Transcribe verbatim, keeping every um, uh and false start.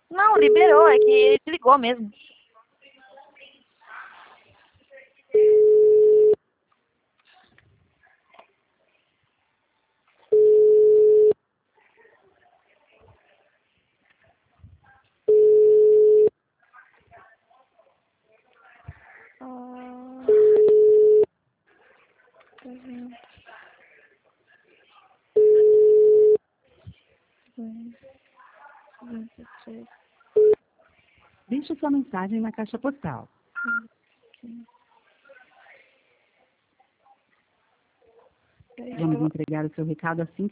Não, liberou, é que ele desligou mesmo. Ah, Deixe sua mensagem na caixa postal. Vamos entregar o seu recado assim